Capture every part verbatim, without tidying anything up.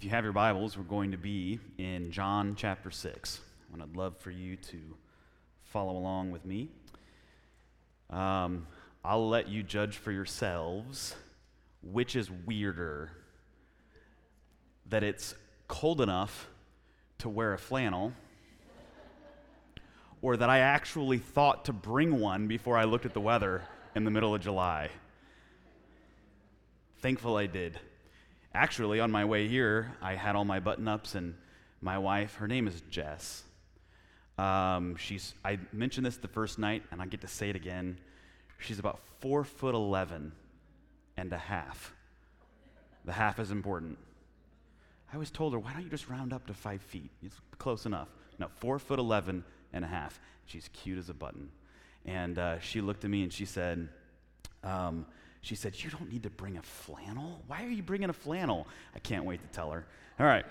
If you have your Bibles, we're going to be in John chapter six. And I'd love for you to follow along with me. Um, I'll let you judge for yourselves which is weirder, that it's cold enough to wear a flannel, or that I actually thought to bring one before I looked at the weather in the middle of July. Thankful I did. Actually, on my way here, I had all my button-ups, and my wife, her name is Jess. Um, she's. I mentioned this the first night, and I get to say it again. She's about four foot eleven and a half. The half is important. I always told her, why don't you just round up to five feet? It's close enough. No, four foot eleven and a half. She's cute as a button. And uh, she looked at me and she said, um, she said, you don't need to bring a flannel? Why are you bringing a flannel? I can't wait to tell her. All right.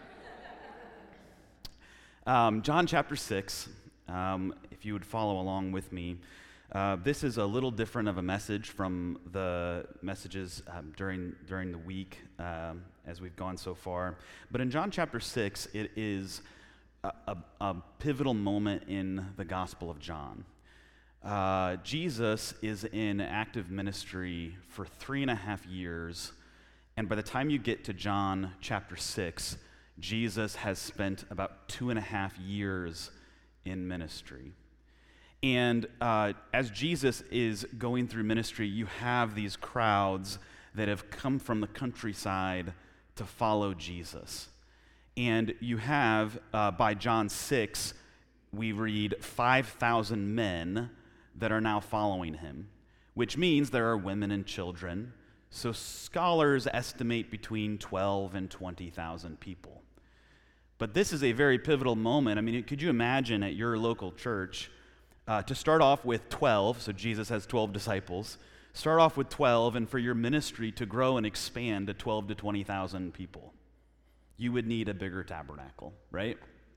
um, John chapter six, um, if you would follow along with me. Uh, this is a little different of a message from the messages um, during during the week um, as we've gone so far. But in John chapter six, it is a, a, a pivotal moment in the Gospel of John. Uh, Jesus is in active ministry for three and a half years, and by the time you get to John chapter six, Jesus has spent about two and a half years in ministry. And uh, as Jesus is going through ministry, you have these crowds that have come from the countryside to follow Jesus. And you have, uh, by John six, we read five thousand men that are now following him, which means there are women and children. So scholars estimate between twelve and twenty thousand people. But this is a very pivotal moment. I mean, could you imagine at your local church, Uh, to start off with twelve, so Jesus has twelve disciples, start off with twelve, and for your ministry to grow and expand to twelve to twenty thousand people, you would need a bigger tabernacle, right?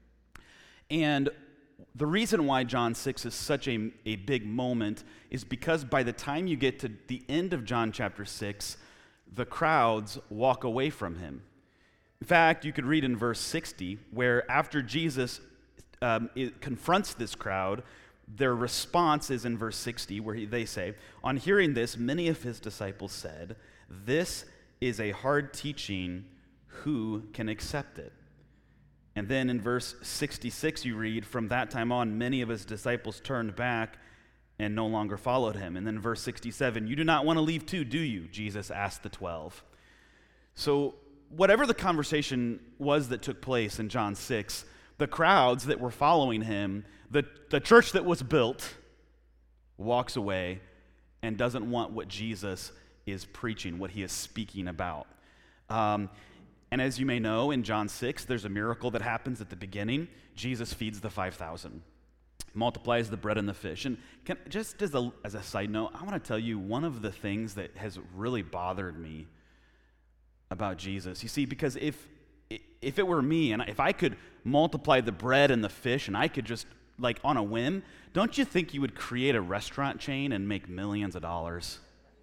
And the reason why John six is such a, a big moment is because by the time you get to the end of John chapter six, the crowds walk away from him. In fact, you could read in verse sixty, where after Jesus um, it confronts this crowd, their response is in verse sixty, where he, they say, on hearing this, many of his disciples said, this is a hard teaching, who can accept it? And then in verse sixty-six you read, from that time on, many of his disciples turned back and no longer followed him. And then verse sixty-seven, you do not want to leave too, do you? Jesus asked the twelve. So whatever the conversation was that took place in John six, the crowds that were following him, the, the church that was built, walks away and doesn't want what Jesus is preaching, what he is speaking about. Um, and as you may know, in John six, there's a miracle that happens at the beginning. Jesus feeds the five thousand, multiplies the bread and the fish. And can, just as a, as a side note, I want to tell you one of the things that has really bothered me about Jesus. You see, because if if it were me, and if I could multiply the bread and the fish, and I could just, like on a whim, don't you think you would create a restaurant chain and make millions of dollars?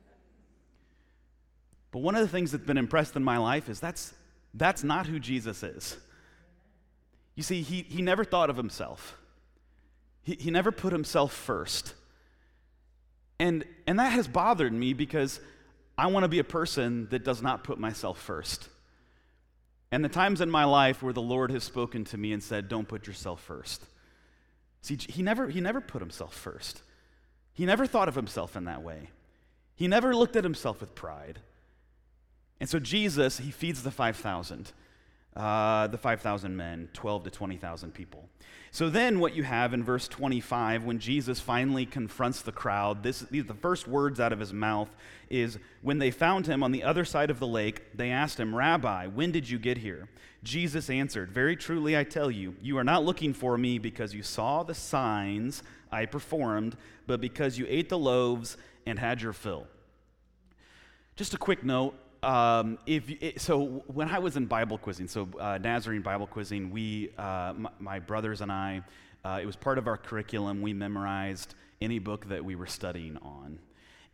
But one of the things that's been impressed in my life is that's that's not who Jesus is. You see, he, he never thought of himself. He, he never put himself first. And, and that has bothered me because I want to be a person that does not put myself first. And the times in my life where the Lord has spoken to me and said, don't put yourself first. See, he never, he never put himself first. He never thought of himself in that way. He never looked at himself with pride. And so Jesus, he feeds the five thousand, uh, the five thousand men, twelve to twenty thousand people. So then what you have in verse twenty-five, when Jesus finally confronts the crowd, this, these, the first words out of his mouth is, when they found him on the other side of the lake, they asked him, Rabbi, when did you get here? Jesus answered, very truly I tell you, you are not looking for me because you saw the signs I performed, but because you ate the loaves and had your fill. Just a quick note. Um, if it, so when I was in Bible quizzing, so uh, Nazarene Bible quizzing, we, uh, my, my brothers and I, uh, it was part of our curriculum. We memorized any book that we were studying on.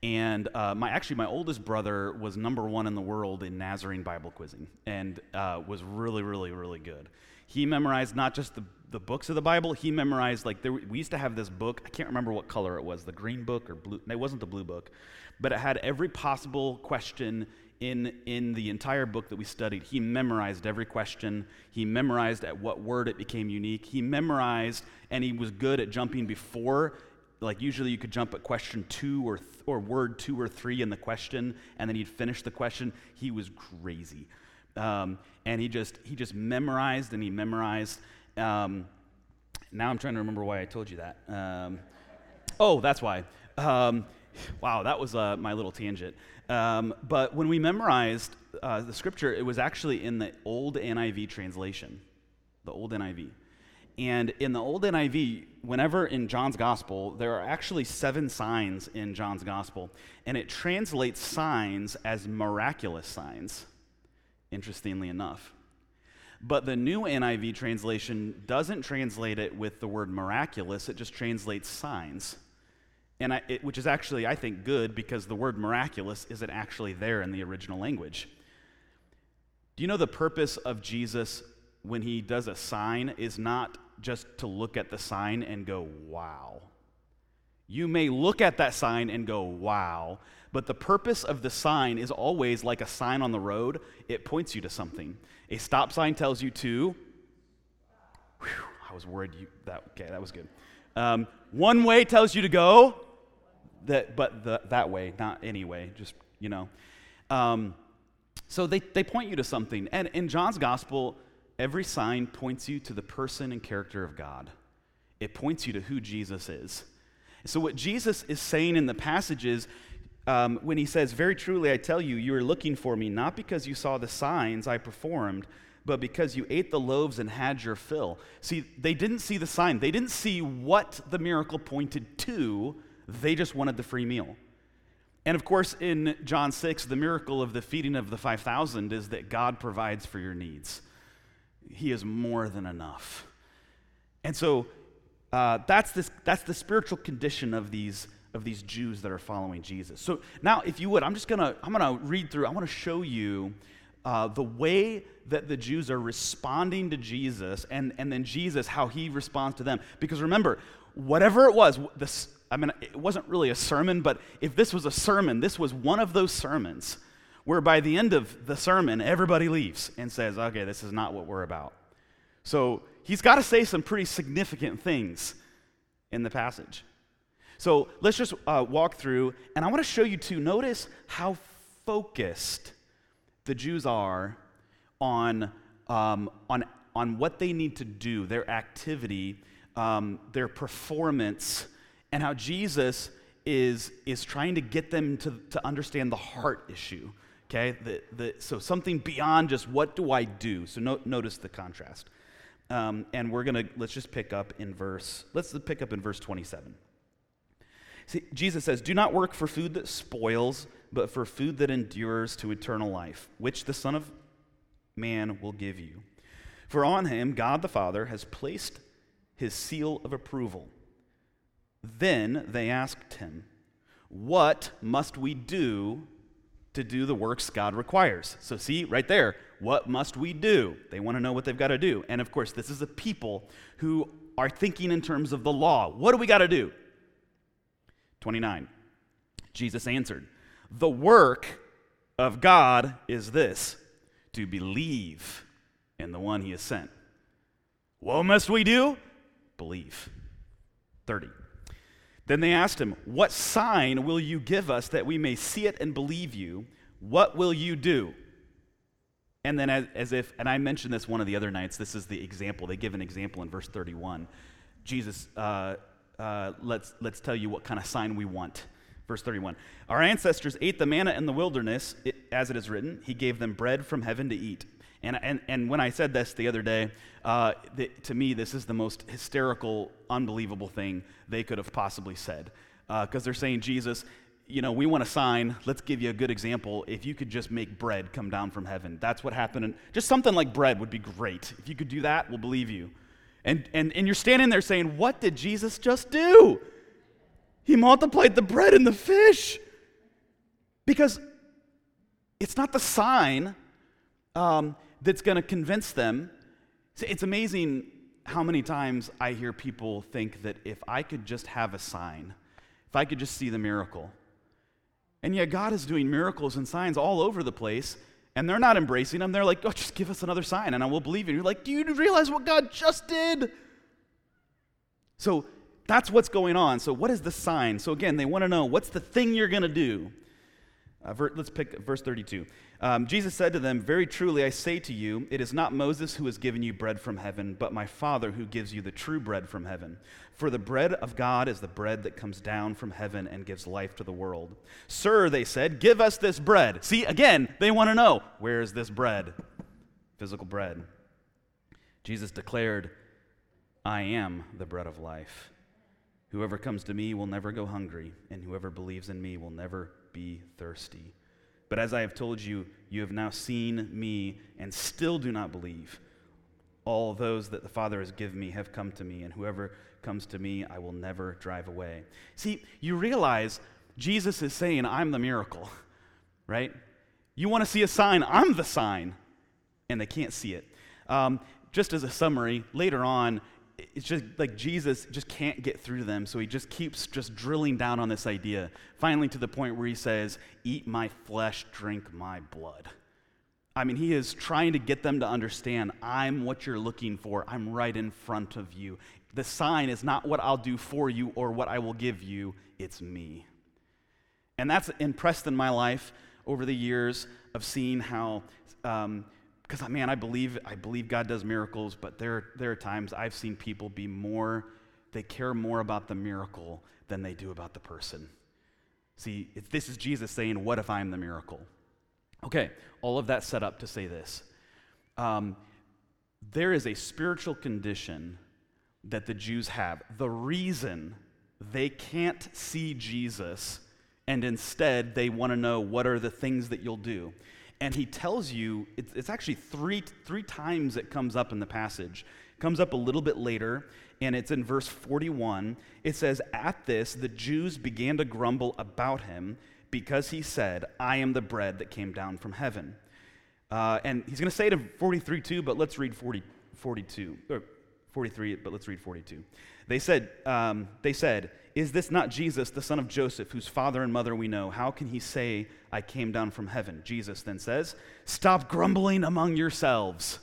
And uh, my actually, my oldest brother was number one in the world in Nazarene Bible quizzing, and uh, was really, really, really good. He memorized not just the, the books of the Bible, he memorized, like, there, we used to have this book, I can't remember what color it was, the green book or blue, no, it wasn't the blue book, but it had every possible question in, in the entire book that we studied. He memorized every question. He memorized at what word it became unique. He memorized, and he was good at jumping before. Like usually you could jump at question two or th- or word two or three in the question, and then he'd finish the question. He was crazy, um, and he just he just memorized and he memorized. Um, now I'm trying to remember why I told you that. Um, oh, that's why. Um, wow, that was uh, my little tangent. Um, but when we memorized uh, the scripture, it was actually in the old N I V translation, the old N I V. And in the old N I V, whenever in John's gospel, there are actually seven signs in John's gospel, and it translates signs as miraculous signs, interestingly enough. But the new N I V translation doesn't translate it with the word miraculous, it just translates signs. And I, it, which is actually, I think, good, because the word miraculous isn't actually there in the original language. Do you know the purpose of Jesus when he does a sign is not just to look at the sign and go, wow. You may look at that sign and go, wow, but the purpose of the sign is always like a sign on the road. It points you to something. A stop sign tells you to, whew, I was worried you, that, okay, that was good. Um, one way tells you to go, that, but the, that way, not any way, just, you know. Um, so they, they point you to something. And in John's gospel, every sign points you to the person and character of God. It points you to who Jesus is. So what Jesus is saying in the passage is, um, when he says, very truly I tell you, you are looking for me not because you saw the signs I performed, but because you ate the loaves and had your fill. See, they didn't see the sign. They didn't see what the miracle pointed to. They just wanted the free meal. And of course, in John six, the miracle of the feeding of the five thousand is that God provides for your needs. He is more than enough. And so uh, that's this that's the spiritual condition of these of these Jews that are following Jesus. So now, if you would, I'm just gonna I'm gonna read through. I want to show you uh, the way that the Jews are responding to Jesus, and and then Jesus how he responds to them. Because remember, whatever it was, this I mean, it wasn't really a sermon, but if this was a sermon, this was one of those sermons where by the end of the sermon, everybody leaves and says, okay, this is not what we're about. So he's got to say some pretty significant things in the passage. So let's just uh, walk through, and I want to show you too, notice how focused the Jews are on, um, on, on what they need to do, their activity, um, their performance, and how Jesus is, is trying to get them to, to understand the heart issue. Okay, the, the, so something beyond just what do I do. So no, notice the contrast. Um, and we're going to, let's just pick up in verse, let's pick up in verse twenty-seven. See, Jesus says, do not work for food that spoils, but for food that endures to eternal life, which the Son of Man will give you. For on him, God the Father has placed his seal of approval. Then they asked him, what must we do to do the works God requires? So see, right there, what must we do? They want to know what they've got to do. And of course, this is a people who are thinking in terms of the law. What do we got to do? twenty-nine, Jesus answered, the work of God is this, to believe in the one he has sent. What must we do? Believe. thirty. Then they asked him, what sign will you give us that we may see it and believe you? What will you do? And then as, as if, and I mentioned this one of the other nights, this is the example. They give an example in verse thirty-one. Jesus, uh, uh, let's, let's tell you what kind of sign we want. Verse thirty-one. Our ancestors ate the manna in the wilderness, it, as it is written, he gave them bread from heaven to eat. And, and, and when I said this the other day, uh, the, to me, this is the most hysterical, unbelievable thing they could have possibly said. Because uh, they're saying, Jesus, you know, we want a sign. Let's give you a good example. If you could just make bread come down from heaven. That's what happened. And just something like bread would be great. If you could do that, we'll believe you. And, and, and you're standing there saying, what did Jesus just do? He multiplied the bread and the fish. Because it's not the sign um, that's going to convince them. It's amazing how many times I hear people think that if I could just have a sign, if I could just see the miracle. And yet God is doing miracles and signs all over the place, and they're not embracing them. They're like, oh, just give us another sign, and I will believe you. You're like, do you realize what God just did? So that's what's going on. So what is the sign? So again, they want to know, what's the thing you're going to do? Uh, ver- let's pick verse thirty-two. Um, Jesus said to them, very truly I say to you, it is not Moses who has given you bread from heaven, but my Father who gives you the true bread from heaven. For the bread of God is the bread that comes down from heaven and gives life to the world. Sir, they said, give us this bread. See, again, they want to know, where is this bread? Physical bread. Jesus declared, I am the bread of life. Whoever comes to me will never go hungry, and whoever believes in me will never be thirsty. But as I have told you, you have now seen me and still do not believe. All those that the Father has given me have come to me, and whoever comes to me, I will never drive away. See, you realize Jesus is saying, I'm the miracle, right? You want to see a sign, I'm the sign, and they can't see it. Um, just as a summary, later on, it's just like Jesus just can't get through to them, so he just keeps just drilling down on this idea, finally to the point where he says, eat my flesh, drink my blood. I mean, he is trying to get them to understand, I'm what you're looking for. I'm right in front of you. The sign is not what I'll do for you or what I will give you. It's me. And that's impressed in my life over the years of seeing how, um, because, man, I believe I believe God does miracles, but there, there are times I've seen people be more, they care more about the miracle than they do about the person. See, if this is Jesus saying, what if I'm the miracle? Okay, all of that set up to say this. Um, there is a spiritual condition that the Jews have. The reason they can't see Jesus, and instead they want to know what are the things that you'll do. And he tells you, it's, it's actually three, three times it comes up in the passage. It comes up a little bit later, and it's in verse forty-one. It says, at this, the Jews began to grumble about him because he said, I am the bread that came down from heaven. Uh, and he's going to say it in forty-three too, but let's read forty, forty-two, or forty-three, but let's read forty-two. They said, um, they said, is this not Jesus, the son of Joseph, whose father and mother we know? How can he say, I came down from heaven? Jesus then says, stop grumbling among yourselves.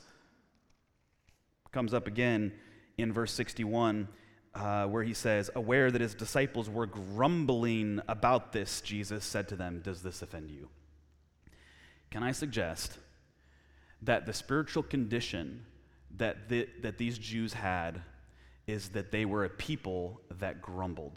Comes up again in verse sixty-one, uh, where he says, aware that his disciples were grumbling about this, Jesus said to them, does this offend you? Can I suggest that the spiritual condition that the, that these Jews had is that they were a people that grumbled?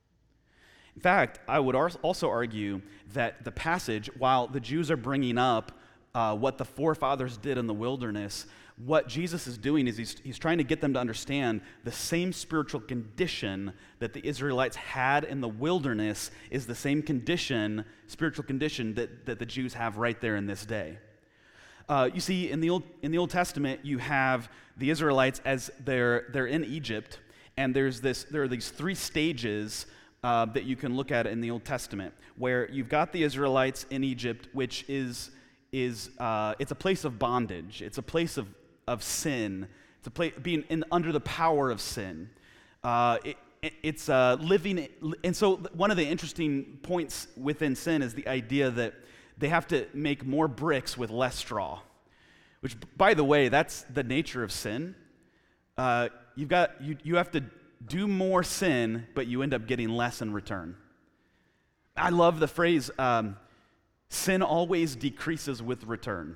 In fact, I would also argue that the passage, while the Jews are bringing up uh, what the forefathers did in the wilderness, what Jesus is doing is he's, he's trying to get them to understand the same spiritual condition that the Israelites had in the wilderness is the same condition, spiritual condition that, that the Jews have right there in this day. Uh, you see, in the Old in the Old Testament, you have the Israelites as they're they're in Egypt, and there's this there are these three stages uh, that you can look at in the Old Testament, where you've got the Israelites in Egypt, which is is uh, it's a place of bondage, it's a place of of sin, it's a place being in, under the power of sin. Uh, it, it, it's uh, living, and so one of the interesting points within sin is the idea that they have to make more bricks with less straw, which, by the way, that's the nature of sin. Uh, you've got you you have to do more sin, but you end up getting less in return. I love the phrase, um, sin always decreases with return,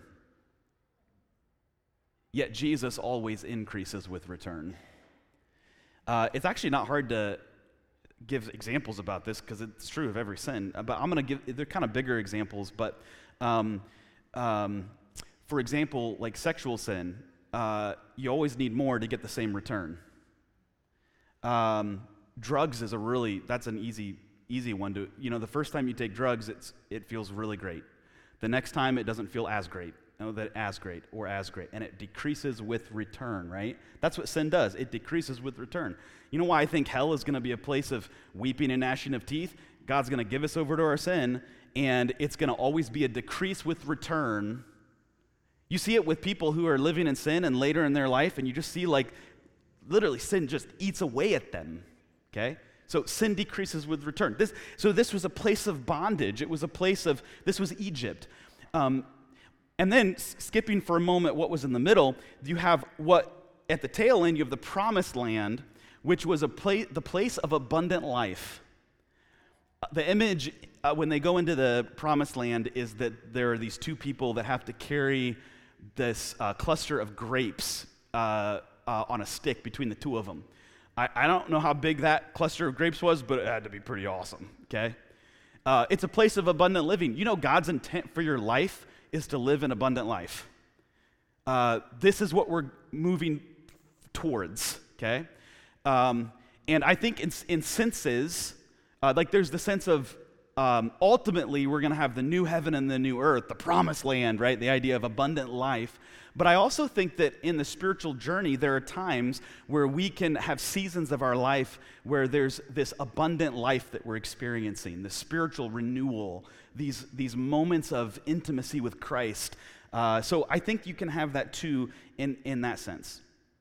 yet Jesus always increases with return. Uh, it's actually not hard to give examples about this because it's true of every sin, but I'm going to give, they're kind of bigger examples, but um, um, for example, like sexual sin, uh, you always need more to get the same return. Um, drugs is a really, that's an easy, easy one to, you know, the first time you take drugs, it's it feels really great. The next time it doesn't feel as great. No, that as great or as great, and it decreases with return, right? That's what sin does. It decreases with return. You know why I think hell is going to be a place of weeping and gnashing of teeth? God's going to give us over to our sin, and it's going to always be a decrease with return. You see it with people who are living in sin and later in their life, and you just see like literally sin just eats away at them, okay? So sin decreases with return. This, so this was a place of bondage. It was a place of, this was Egypt. Um, and then s- skipping for a moment what was in the middle, you have what, at the tail end, you have the promised land, which was a pla- the place of abundant life. Uh, the image, uh, when they go into the promised land, is that there are these two people that have to carry this uh, cluster of grapes uh, uh, on a stick between the two of them. I, I don't know how big that cluster of grapes was, but it had to be pretty awesome, okay? Uh, it's a place of abundant living. You know, God's intent for your life is to live an abundant life. Uh, this is what we're moving towards, okay? Um, and I think in, in senses, uh, like there's the sense of um, ultimately we're going to have the new heaven and the new earth, the promised land, right? The idea of abundant life. But I also think that in the spiritual journey, there are times where we can have seasons of our life where there's this abundant life that we're experiencing, the spiritual renewal, these, these moments of intimacy with Christ. Uh, so I think you can have that too in, in that sense.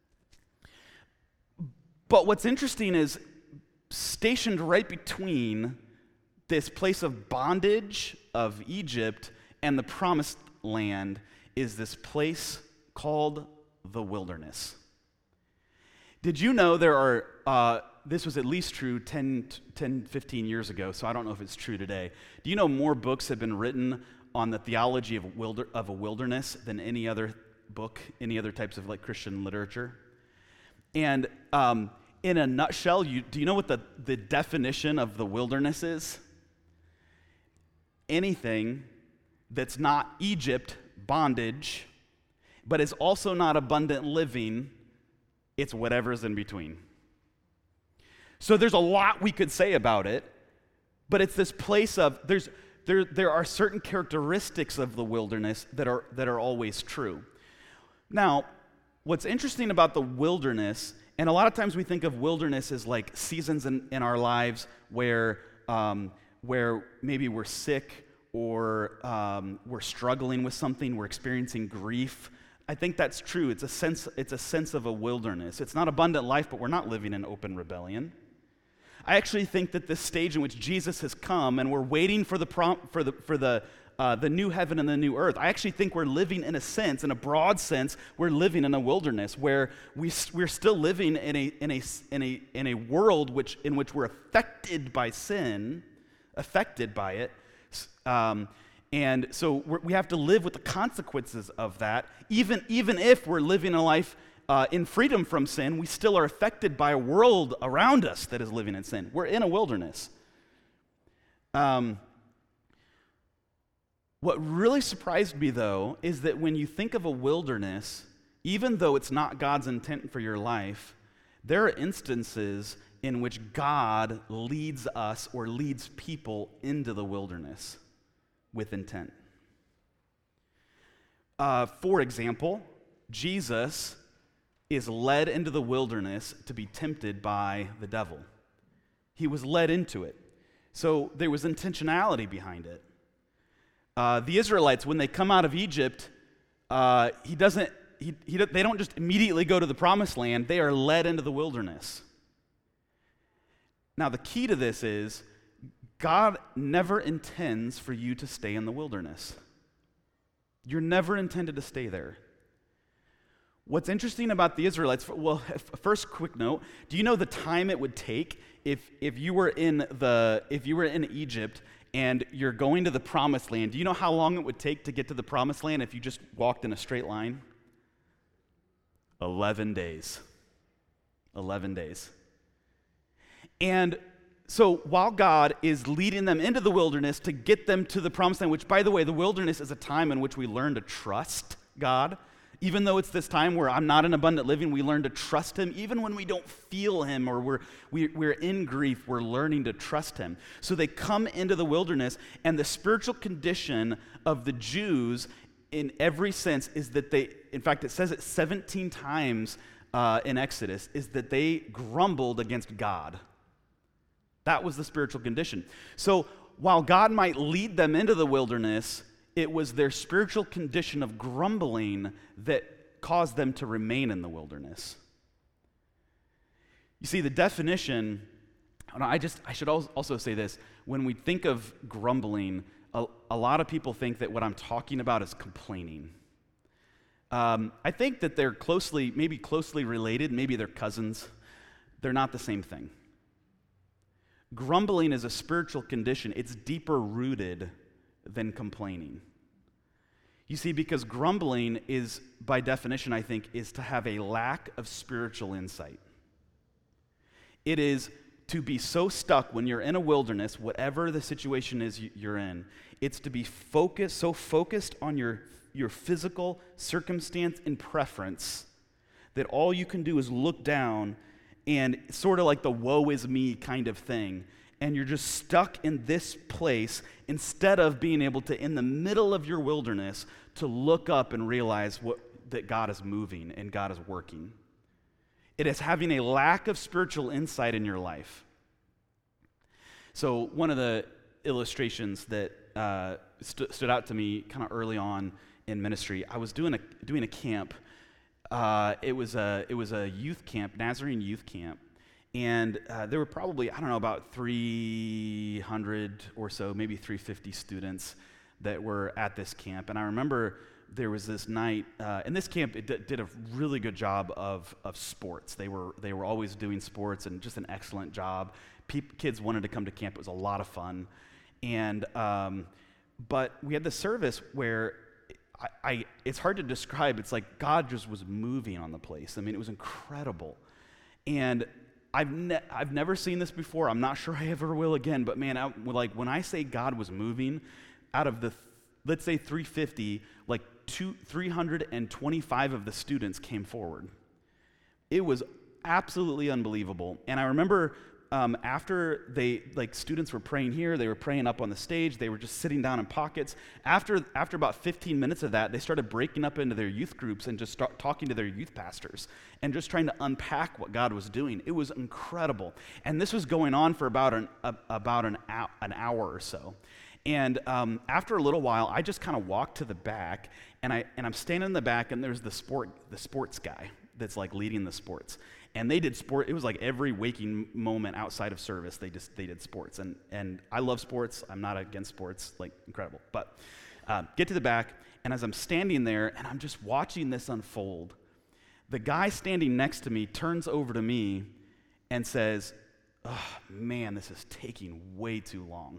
But what's interesting is stationed right between this place of bondage of Egypt and the promised land is this place called the wilderness. Did you know there are, uh, this was at least true ten, fifteen years ago, so I don't know if it's true today. Do you know more books have been written on the theology of, wilder, of a wilderness than any other book, any other types of like Christian literature? And um, in a nutshell, you, do you know what the, the definition of the wilderness is? Anything that's not Egypt, bondage, but is also not abundant living, it's whatever's in between. So there's a lot we could say about it, but it's this place of, there's there there are certain characteristics of the wilderness that are that are always true. Now, what's interesting about the wilderness, and a lot of times we think of wilderness as like seasons in, in our lives where um, where maybe we're sick or um, we're struggling with something, we're experiencing grief. I think that's true. It's a sense, it's a sense of a wilderness. It's not abundant life, but we're not living in open rebellion. I actually think that this stage in which Jesus has come and we're waiting for the prom- for the for the uh, the new heaven and the new earth, I actually think we're living in a sense, in a broad sense, we're living in a wilderness where we we're still living in a in a in a in a world which in which we're affected by sin, affected by it. Um, And so we're, we have to live with the consequences of that. Even, even if we're living a life uh, in freedom from sin, we still are affected by a world around us that is living in sin. We're in a wilderness. Um, what really surprised me, though, is that when you think of a wilderness, even though it's not God's intent for your life, there are instances in which God leads us or leads people into the wilderness with intent. Uh, for example, Jesus is led into the wilderness to be tempted by the devil. He was led into it. So there was intentionality behind it. Uh, the Israelites, when they come out of Egypt, uh, he doesn't. He, he, they don't just immediately go to the promised land. They are led into the wilderness. Now, the key to this is God never intends for you to stay in the wilderness. You're never intended to stay there. What's interesting about the Israelites, well, first quick note, do you know the time it would take if if you were in the if you were in Egypt and you're going to the promised land? Do you know how long it would take to get to the promised land if you just walked in a straight line? eleven days. eleven days. And so while God is leading them into the wilderness to get them to the promised land, which, by the way, the wilderness is a time in which we learn to trust God. Even though it's this time where I'm not in abundant living, we learn to trust Him. Even when we don't feel Him or we're, we, we're in grief, we're learning to trust Him. So they come into the wilderness, and the spiritual condition of the Jews in every sense is that they, in fact, it says it seventeen times uh, in Exodus, is that they grumbled against God. That was the spiritual condition. So while God might lead them into the wilderness, it was their spiritual condition of grumbling that caused them to remain in the wilderness. You see, the definition, I just I should also say this, when we think of grumbling, a, a lot of people think that what I'm talking about is complaining. Um, I think that they're closely, maybe closely related, maybe they're cousins. They're not the same thing. Grumbling is a spiritual condition. It's deeper rooted than complaining. You see, because grumbling is, by definition, I think, is to have a lack of spiritual insight. It is to be so stuck when you're in a wilderness, whatever the situation is you're in, it's to be focused, so focused on your, your physical circumstance and preference that all you can do is look down and sort of like the woe is me kind of thing. And you're just stuck in this place instead of being able to, in the middle of your wilderness, to look up and realize what, that God is moving and God is working. It is having a lack of spiritual insight in your life. So one of the illustrations that uh, st- stood out to me kind of early on in ministry, I was doing a doing a camp. Uh, it was a it was a youth camp, Nazarene youth camp, and uh, there were probably I don't know about three hundred or so, maybe three hundred fifty students that were at this camp. And I remember there was this night, uh, and this camp it d- did a really good job of of sports. They were they were always doing sports and just an excellent job. Pe- kids wanted to come to camp. It was a lot of fun, and um, but we had this service where. I, I, it's hard to describe. It's like God just was moving on the place. I mean, it was incredible. And I've ne- I've never seen this before. I'm not sure I ever will again. But man, I, like when I say God was moving, out of the, th- let's say three hundred fifty, like two, three hundred twenty-five of the students came forward. It was absolutely unbelievable. And I remember Um, after they, like students were praying here, they were praying up on the stage, they were just sitting down in pockets. After after about fifteen minutes of that, they started breaking up into their youth groups and just start talking to their youth pastors and just trying to unpack what God was doing. It was incredible. And this was going on for about an, a, about an, hour, an hour or so. And um, after a little while, I just kind of walked to the back, and, I, and I'm standing in the back, and there's the sport the sports guy that's like leading the sports. And they did sport. It was like every waking moment outside of service, they just they did sports. And and I love sports. I'm not against sports, like incredible. But uh, get to the back, and as I'm standing there, and I'm just watching this unfold, the guy standing next to me turns over to me and says, "Oh man, this is taking way too long."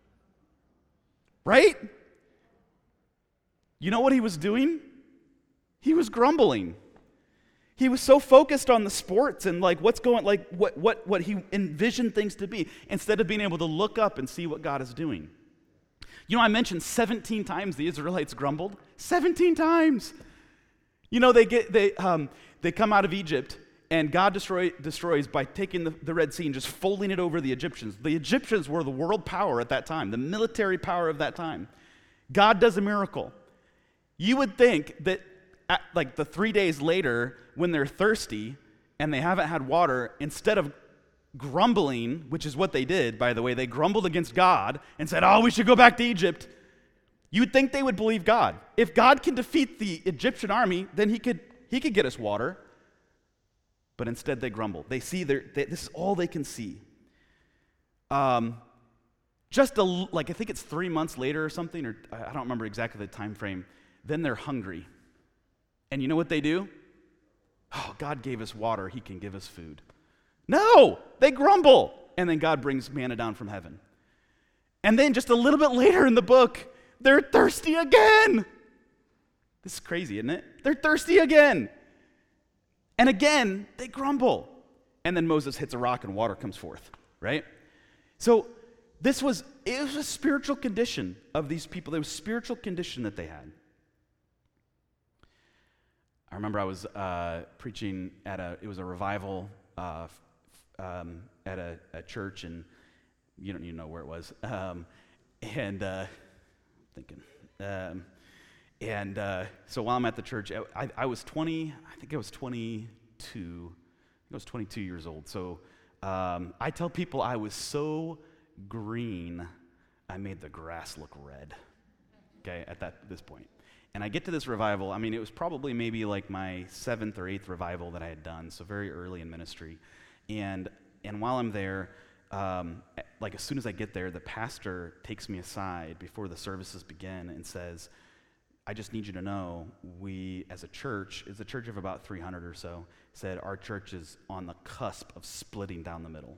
Right? You know what he was doing? He was grumbling. He was so focused on the sports and like what's going, like what what what he envisioned things to be, instead of being able to look up and see what God is doing. You know, I mentioned seventeen times the Israelites grumbled. seventeen times. You know, they get they um they come out of Egypt, and God destroy, destroys by taking the, the Red Sea and just folding it over the Egyptians. The Egyptians were the world power at that time, the military power of that time. God does a miracle. You would think that at, like the three days later, when they're thirsty and they haven't had water, instead of grumbling, which is what they did, by the way, they grumbled against God and said, "Oh, we should go back to Egypt." You'd think they would believe God. If God can defeat the Egyptian army, then he could he could get us water. But instead they grumble. They see their they, this is all they can see. Um, just a, like I think it's three months later or something, or I don't remember exactly the time frame. Then they're hungry. And you know what they do? Oh, God gave us water, he can give us food. No, they grumble. And then God brings manna down from heaven. And then just a little bit later in the book, they're thirsty again. This is crazy, isn't it? They're thirsty again. And again, they grumble. And then Moses hits a rock and water comes forth, right? So this was, it was a spiritual condition of these people. There was a spiritual condition that they had. I remember I was uh, preaching at a, it was a revival uh, um, at a, a church, and you don't even know where it was. Um, and uh, thinking, um, and uh, so while I'm at the church, I, I was twenty, I think I was twenty-two, I, I was twenty-two years old. So um, I tell people I was so green I made the grass look red, okay, at that this point. And I get to this revival. I mean, it was probably maybe like my seventh or eighth revival that I had done, so very early in ministry. And and while I'm there, um, like as soon as I get there, the pastor takes me aside before the services begin and says, I just need you to know, we as a church, is a church of about three hundred or so, said our church is on the cusp of splitting down the middle.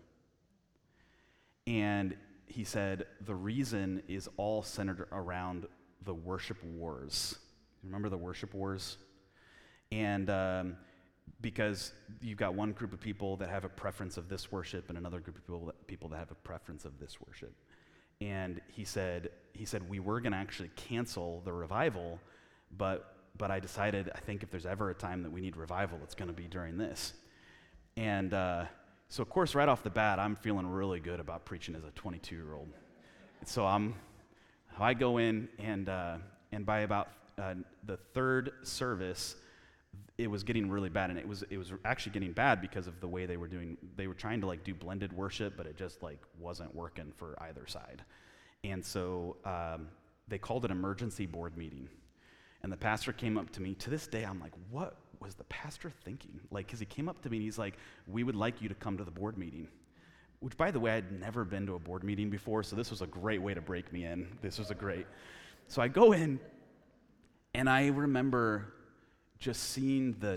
And he said, the reason is all centered around the worship wars. Remember the worship wars? And um, because you've got one group of people that have a preference of this worship and another group of people that, people that have a preference of this worship. And he said, he said we were going to actually cancel the revival, but but I decided, I think if there's ever a time that we need revival, it's going to be during this. And uh, so, of course, right off the bat, I'm feeling really good about preaching as a twenty-two-year-old. So I'm, I go in, and uh, and by about uh, the third service, it was getting really bad, and it was it was actually getting bad because of the way they were doing. They were trying to like do blended worship, but it just like wasn't working for either side. And so um, they called an emergency board meeting, and the pastor came up to me. To this day, I'm like, what was the pastor thinking? Like, because he came up to me and he's like, we would like you to come to the board meeting. Which, by the way, I'd never been to a board meeting before, so this was a great way to break me in. This was a great. So I go in, and I remember just seeing the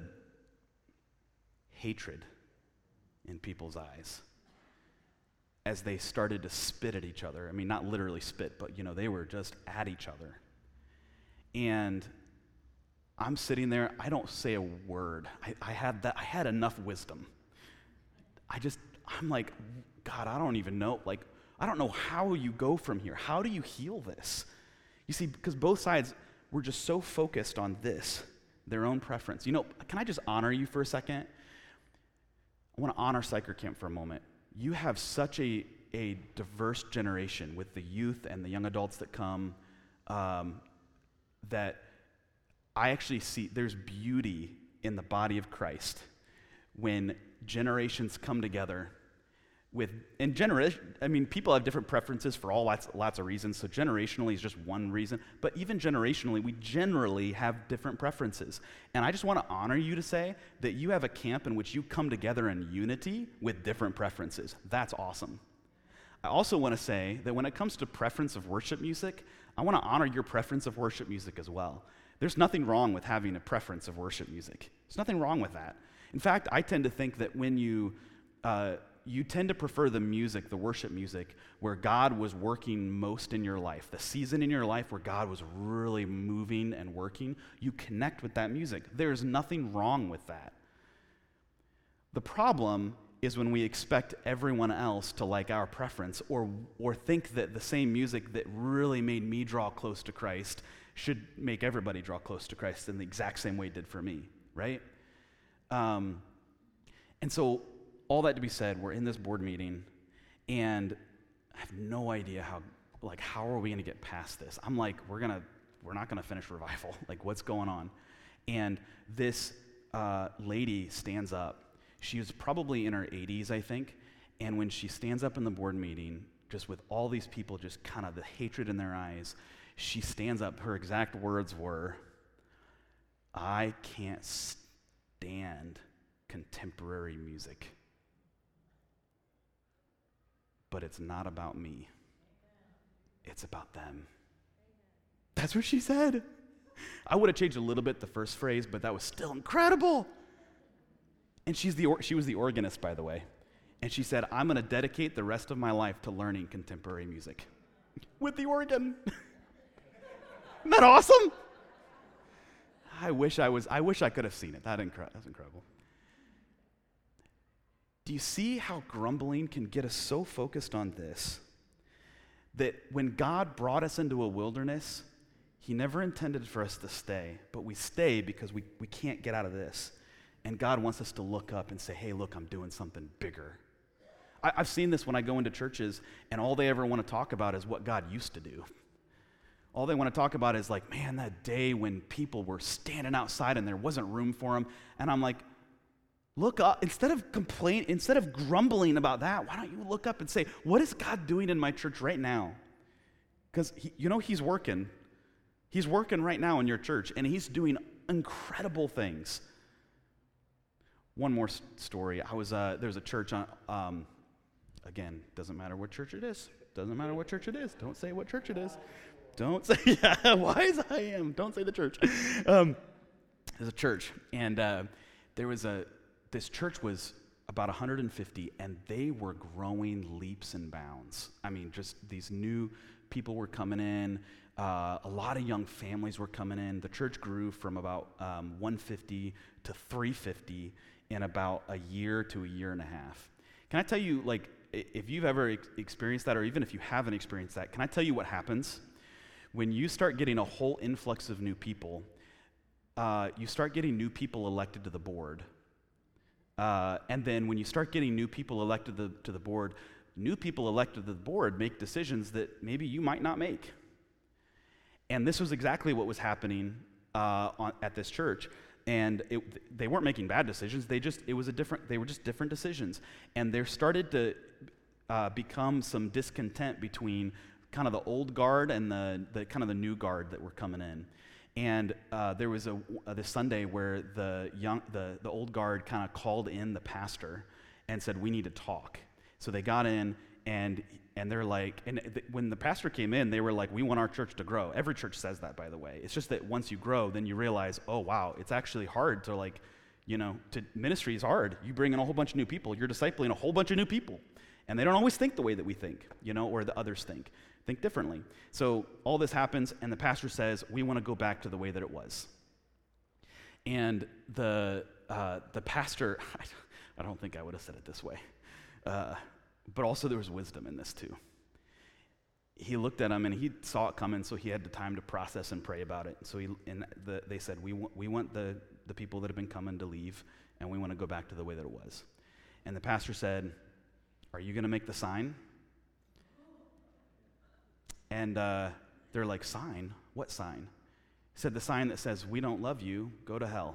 hatred in people's eyes as they started to spit at each other. I mean, not literally spit, but, you know, they were just at each other. And I'm sitting there, I don't say a word. I, I had that, I had enough wisdom. I just, I'm like, God, I don't even know, like, I don't know how you go from here. How do you heal this? You see, because both sides were just so focused on this, their own preference. You know, can I just honor you for a second? I want to honor Sychar Camp for a moment. You have such a, a diverse generation with the youth and the young adults that come um, that I actually see there's beauty in the body of Christ when generations come together with, and generation, I mean, people have different preferences for all lots, lots of reasons, so generationally is just one reason, but even generationally, we generally have different preferences. And I just want to honor you to say that you have a camp in which you come together in unity with different preferences. That's awesome. I also want to say that when it comes to preference of worship music, I want to honor your preference of worship music as well. There's nothing wrong with having a preference of worship music. There's nothing wrong with that. In fact, I tend to think that when you uh, you tend to prefer the music, the worship music, where God was working most in your life, the season in your life where God was really moving and working, you connect with that music. There's nothing wrong with that. The problem is when we expect everyone else to like our preference, or or think that the same music that really made me draw close to Christ should make everybody draw close to Christ in the exact same way it did for me, right? Um, and so, all that to be said, we're in this board meeting, and I have no idea how, like, how are we going to get past this? I'm like, we're gonna, we're not going to finish revival. Like, what's going on? And this uh, lady stands up. She was probably in her eighties, I think, and when she stands up in the board meeting, just with all these people, just kind of the hatred in their eyes, she stands up. Her exact words were, I can't stand contemporary music. But it's not about me. It's about them. That's what she said. I would have changed a little bit the first phrase, but that was still incredible. And she's the or- she was the organist, by the way. And she said, I'm going to dedicate the rest of my life to learning contemporary music with the organ. Isn't that awesome? I wish I was. I wish I could have seen it. That incre- that's incredible. Do you see how grumbling can get us so focused on this that when God brought us into a wilderness, he never intended for us to stay, but we stay because we, we can't get out of this. And God wants us to look up and say, hey, look, I'm doing something bigger. I, I've seen this when I go into churches, and all they ever want to talk about is what God used to do. All they want to talk about is like, man, that day when people were standing outside and there wasn't room for them. And I'm like, look up, instead of complain, instead of grumbling about that, why don't you look up and say, what is God doing in my church right now? Because, you know, he's working. He's working right now in your church, and he's doing incredible things. One more s- story. I was, uh, there's a church on, um, again, doesn't matter what church it is. Doesn't matter what church it is. Don't say what church it is. Don't say, yeah, wise I am. Don't say the church. Um, there's a church, and uh, there was a, this church was about one hundred fifty, and they were growing leaps and bounds. I mean, just these new people were coming in. Uh, a lot of young families were coming in. The church grew from about um, one hundred fifty to three hundred fifty in about a year to a year and a half. Can I tell you, like, if you've ever ex- experienced that, or even if you haven't experienced that, can I tell you what happens? When you start getting a whole influx of new people, uh, you start getting new people elected to the board. Uh, and then when you start getting new people elected to the, to the board, new people elected to the board make decisions that maybe you might not make. And this was exactly what was happening uh, on, at this church. And it, they weren't making bad decisions. They just, it was a different, they were just different decisions. And there started to uh, become some discontent between kind of the old guard and the, the kind of the new guard that were coming in. And uh, there was a uh, this Sunday where the young, the, the old guard kind of called in the pastor and said, "We need to talk." So they got in, and and they're like, and th- when the pastor came in, they were like, "We want our church to grow." Every church says that, by the way. It's just that once you grow, then you realize, oh wow, it's actually hard to like, you know, to ministry is hard. You bring in a whole bunch of new people. You're discipling a whole bunch of new people, and they don't always think the way that we think, you know, or the others think. Think differently. So all this happens, and the pastor says, "We want to go back to the way that it was." And the uh, the pastor, I don't think I would have said it this way, uh, but also there was wisdom in this too. He looked at him, and he saw it coming, so he had the time to process and pray about it. So he and the, they said, "We w- we want the the people that have been coming to leave, and we want to go back to the way that it was." And the pastor said, "Are you going to make the sign?" And uh, they're like, "Sign? What sign?" He said, "The sign that says, 'We don't love you, go to hell.'"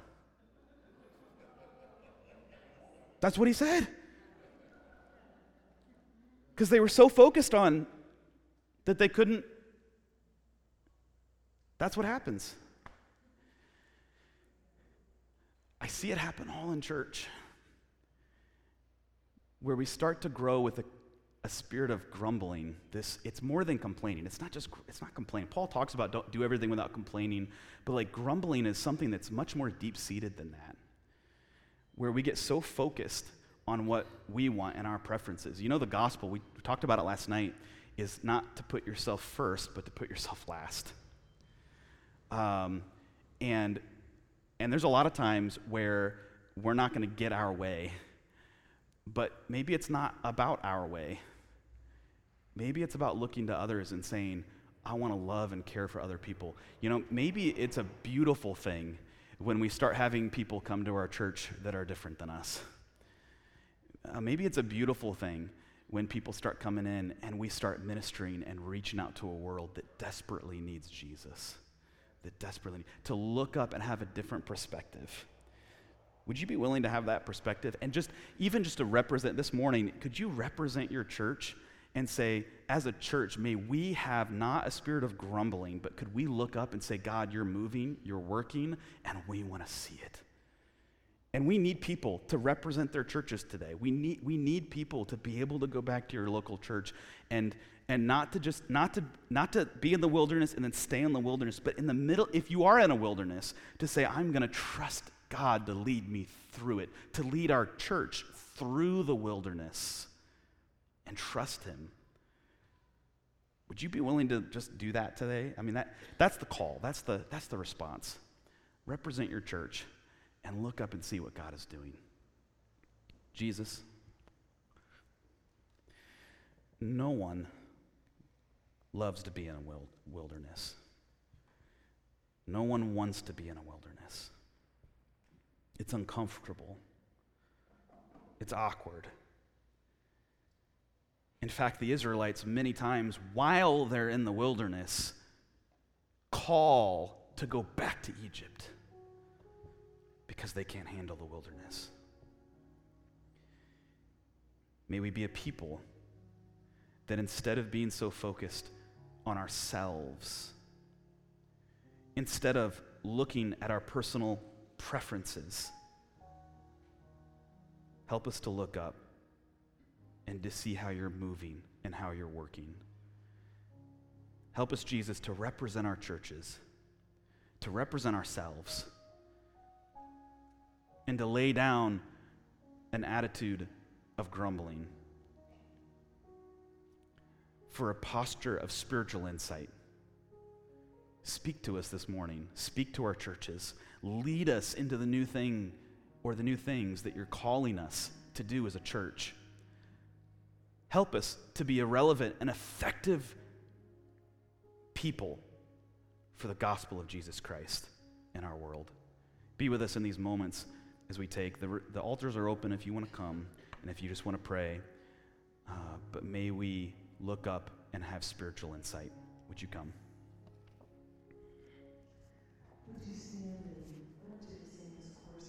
That's what he said. Because they were so focused on that they couldn't. That's what happens. I see it happen all in church, where we start to grow with a a spirit of grumbling. This, it's more than complaining. It's not just, it's not complaining. Paul talks about don't do everything without complaining, but like grumbling is something that's much more deep-seated than that, where we get so focused on what we want and our preferences. You know, the gospel, we talked about it last night, is not to put yourself first, but to put yourself last. Um, and, and there's a lot of times where we're not going to get our way, but maybe it's not about our way. Maybe it's about looking to others and saying, "I want to love and care for other people." You know, maybe it's a beautiful thing when we start having people come to our church that are different than us. Uh, maybe it's a beautiful thing when people start coming in and we start ministering and reaching out to a world that desperately needs Jesus, that desperately need, to look up and have a different perspective. Would you be willing to have that perspective? And just, even just to represent, this morning, could you represent your church and say, as a church, may we have not a spirit of grumbling, but could we look up and say, "God, you're moving, you're working, and we want to see it." And we need people to represent their churches today. We need we need people to be able to go back to your local church and and not to just not to not to be in the wilderness and then stay in the wilderness, but in the middle, if you are in a wilderness, to say, "I'm going to trust God to lead me through it, to lead our church through the wilderness, and trust Him." Would you be willing to just do that today? I mean, that that's the call. That's the that's the response. Represent your church and look up and see what God is doing. Jesus, no one loves to be in a wild, wilderness. No one wants to be in a wilderness. It's uncomfortable. It's awkward. In fact, the Israelites, many times while they're in the wilderness, call to go back to Egypt because they can't handle the wilderness. May we be a people that instead of being so focused on ourselves instead of looking at our personal preferences. Help us to look up and to see how you're moving and how you're working. Help us, Jesus, to represent our churches, to represent ourselves, and to lay down an attitude of grumbling for a posture of spiritual insight. Speak to us this morning. Speak to our churches. Lead us into the new thing or the new things that you're calling us to do as a church. Help us to be a relevant and effective people for the gospel of Jesus Christ in our world. Be with us in these moments as we take. The, the altars are open if you want to come and if you just want to pray. Uh, but may we look up and have spiritual insight. Would you come? Would you